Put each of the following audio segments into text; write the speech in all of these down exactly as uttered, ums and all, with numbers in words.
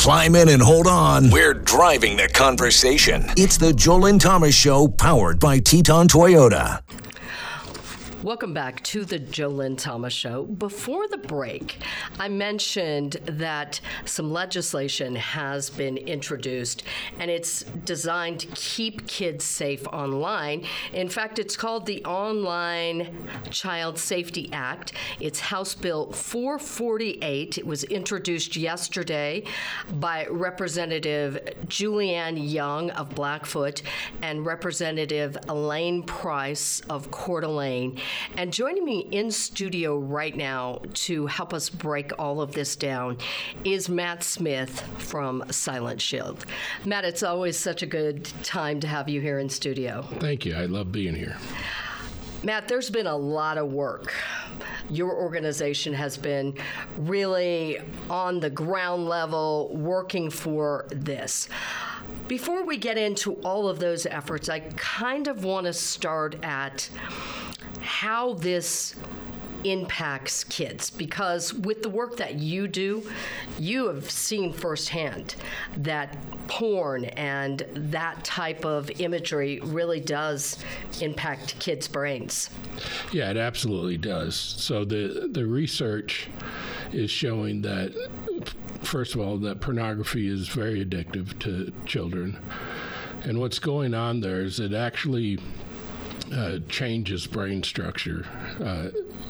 Climb in and hold on. We're driving the conversation. It's the Joel and Thomas Show, powered by Teton Toyota. Welcome back to the Joel and Thomas Show. Before the break, I mentioned that some legislation has been introduced, and it's designed to keep kids safe online. In fact, it's called the Online Child Safety Act. It's House Bill four forty-eight. It was introduced yesterday by Representative Julianne Young of Blackfoot and Representative Elaine Price of Coeur d'Alene. And joining me in studio right now to help us break all of this down is Matt Smith from Silent Shield. Matt, it's always such a good time to have you here in studio. Thank you. I love being here. Matt, there's been a lot of work. Your organization has been really on the ground level working for this. Before we get into all of those efforts, I kind of want to start at how this impacts kids, because with the work that you do, you have seen firsthand that porn and that type of imagery really does impact kids' brains. Yeah, it absolutely does. So the the research is showing that, first of all, that pornography is very addictive to children. And what's going on there is it actually uh, changes brain structure uh,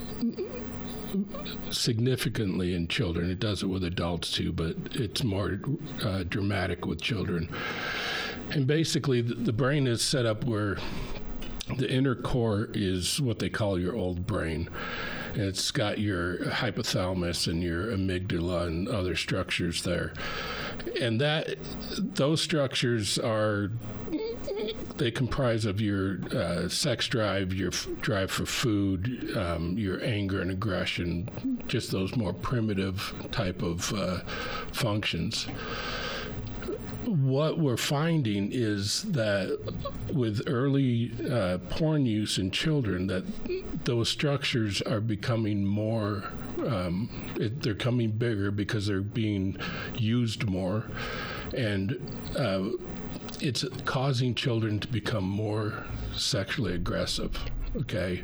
significantly in children. It does it with adults too, but it's more uh, dramatic with children. And basically, the, the brain is set up where the inner core is what they call your old brain. And it's got your hypothalamus and your amygdala and other structures there. And that those structures are, they comprise of your uh, sex drive, your f- drive for food, um, your anger and aggression, just those more primitive type of uh, functions. What we're finding is that with early uh, porn use in children, that those structures are becoming more, um, it, they're coming bigger because they're being used more, and uh, it's causing children to become more sexually aggressive, okay?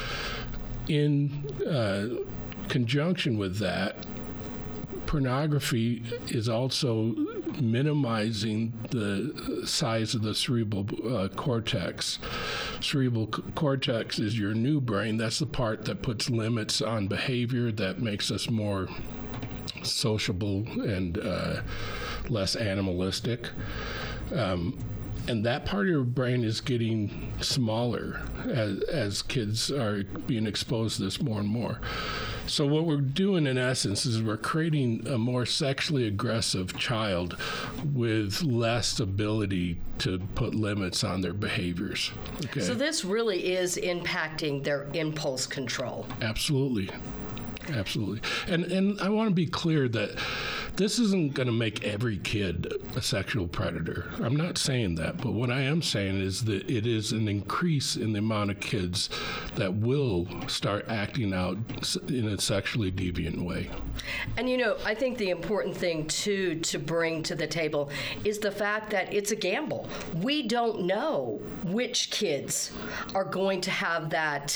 In uh, conjunction with that, pornography is also minimizing the size of the cerebral uh, cortex. Cerebral c- cortex is your new brain. That's the part that puts limits on behavior, that makes us more sociable and uh, less animalistic. Um, And that part of your brain is getting smaller as, as kids are being exposed to this more and more. So what we're doing, in essence, is we're creating a more sexually aggressive child with less ability to put limits on their behaviors. Okay. So this really is impacting their impulse control. Absolutely. Absolutely. And and I want to be clear that this isn't going to make every kid a sexual predator. I'm not saying that, but what I am saying is that it is an increase in the amount of kids that will start acting out in a sexually deviant way. And you know, I think the important thing too to bring to the table is the fact that it's a gamble. We don't know which kids are going to have that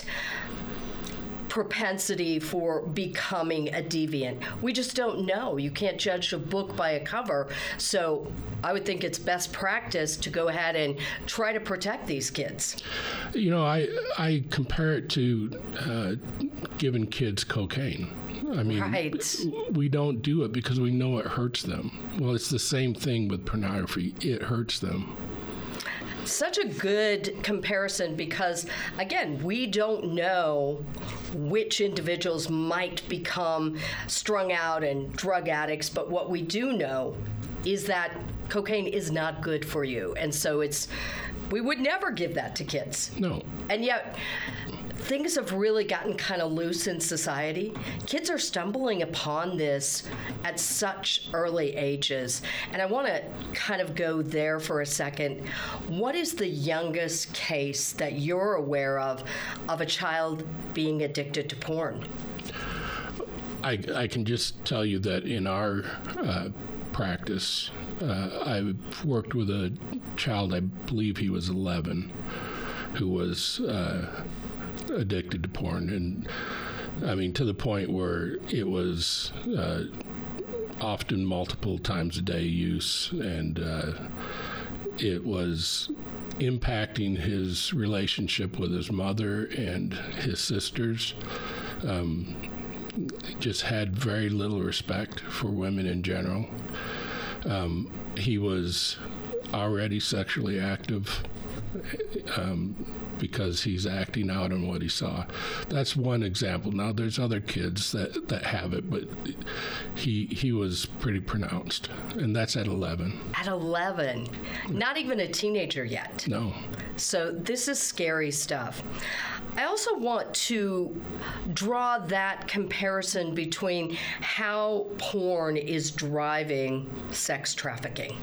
propensity for becoming a deviant. We just don't know. You can't judge a book by a cover. So I would think it's best practice to go ahead and try to protect these kids. You know, I I compare it to uh, giving kids cocaine. I mean, right. We don't do it because we know it hurts them. Well, it's the same thing with pornography. It hurts them. Such a good comparison because, again, we don't know which individuals might become strung out and drug addicts, but what we do know is that cocaine is not good for you. And so it's, we would never give that to kids. No. And yet, things have really gotten kind of loose in society. Kids are stumbling upon this at such early ages. And I want to kind of go there for a second. What is the youngest case that you're aware of of a child being addicted to porn? I, I can just tell you that in our uh, practice. Uh, I worked with a child, I believe he was eleven, who was uh, addicted to porn, and I mean to the point where it was uh, often multiple times a day use, and uh, it was impacting his relationship with his mother and his sisters. Um, just had very little respect for women in general. Um, he was already sexually active um, because he's acting out on what he saw. That's one example. Now, there's other kids that, that have it, but he he was pretty pronounced, and that's at eleven. At eleven, not even a teenager yet. No. So this is scary stuff. I also want to draw that comparison between how porn is driving sex trafficking.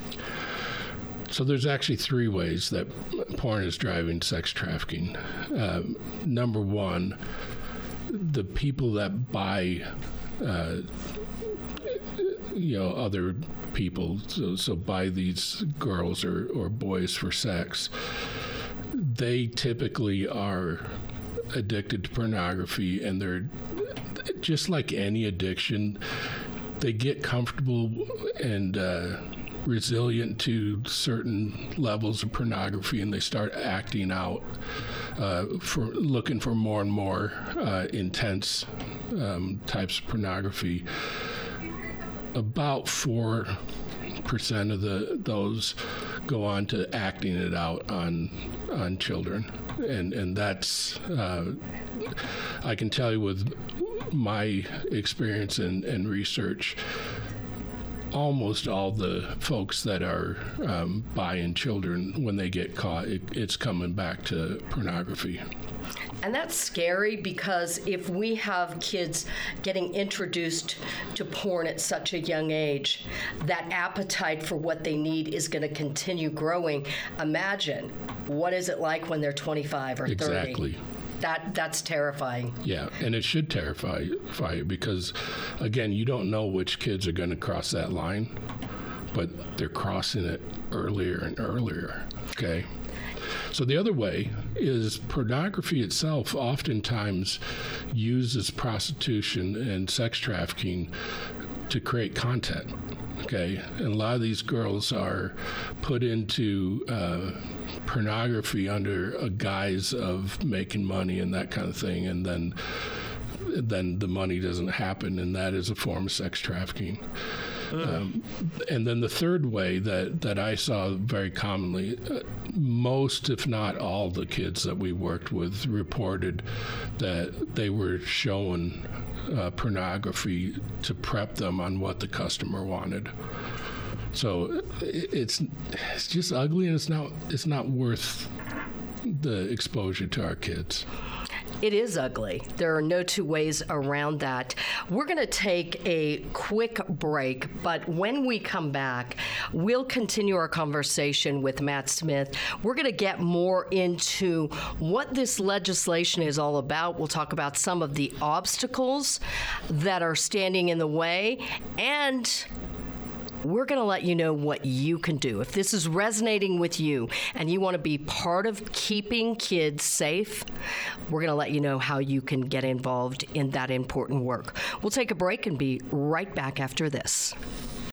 So there's actually three ways that porn is driving sex trafficking. Uh, number one, the people that buy, uh, you know, other people, so, so buy these girls or, or boys for sex, they typically are addicted to pornography, and they're just like any addiction, they get comfortable and uh, resilient to certain levels of pornography, and they start acting out uh, for looking for more and more uh, intense um, types of pornography. About four percent of the those go on to acting it out on on children, and and that's uh, I can tell you with my experience and, and research, almost all the folks that are um, buying children, when they get caught, it, it's coming back to pornography. And that's scary, because if we have kids getting introduced to porn at such a young age, that appetite for what they need is going to continue growing. Imagine, what is it like when they're twenty-five or thirty? Exactly. That that's terrifying. Yeah, and it should terrify you, because, again, you don't know which kids are going to cross that line, but they're crossing it earlier and earlier, okay? So the other way is pornography itself oftentimes uses prostitution and sex trafficking to create content, okay? And a lot of these girls are put into uh, pornography under a guise of making money and that kind of thing, and then then the money doesn't happen, and that is a form of sex trafficking. Um, and then the third way that, that I saw very commonly, uh, most, if not all, the kids that we worked with reported that they were showing uh, pornography to prep them on what the customer wanted. So it, it's it's just ugly, and it's not it's not worth the exposure to our kids. It is ugly. There are no two ways around that. We're going to take a quick break, but when we come back, we'll continue our conversation with Matt Smith. We're going to get more into what this legislation is all about. We'll talk about some of the obstacles that are standing in the way, and we're going to let you know what you can do. If this is resonating with you and you want to be part of keeping kids safe, we're going to let you know how you can get involved in that important work. We'll take a break and be right back after this.